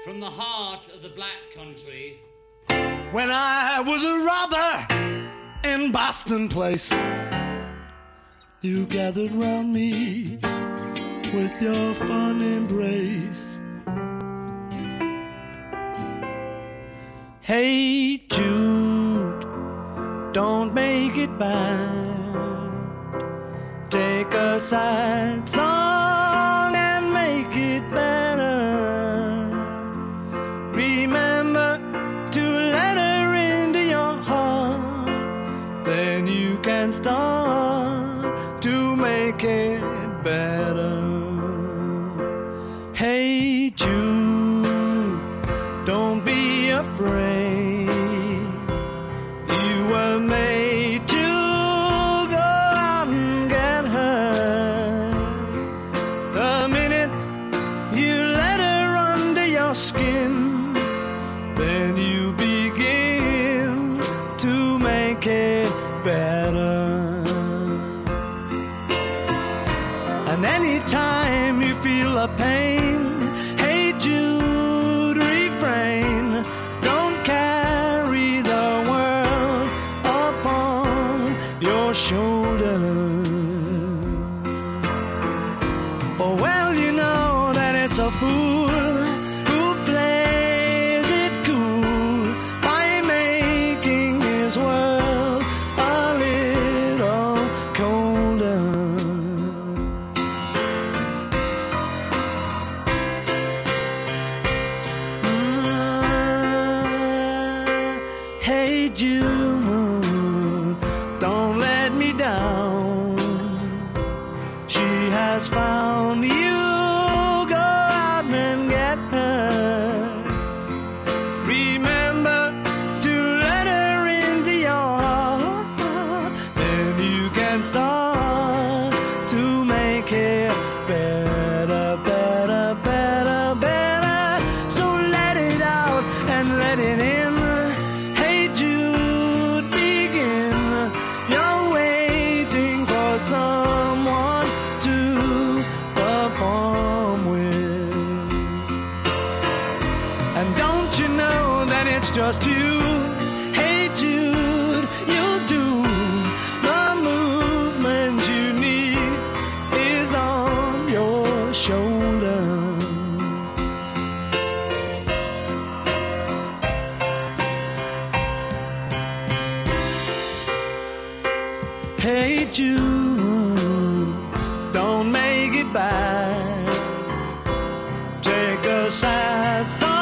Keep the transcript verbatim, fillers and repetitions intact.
From the heart of the black country. When I was a robber in Boston Place, you gathered round me with your fond embrace. Hey Jude, don't make it bad. Take a sad song and make it better. Remember to let her into your heart, then you can start to make it better. Hey Jude, don't be afraid. You were made to go out and get her. The minute you let her under your skin, then you begin to make it better. And anytime you feel a pain, hey Jude, refrain. Don't carry the world upon your shoulders. For well you know that it's a fool who plays it cool by making his world a little colder. Hey Jude, don't let me down. She has found you, go out and get her. Remember to let her into your heart, then you can start to make it better, better, better, better. So let it out and let it in. Someone to perform with. And don't you know that it's just you? Hey Jude, you'll do the movement you need is on your shoulder. Hey Jude, don't make it bad. Take a sad song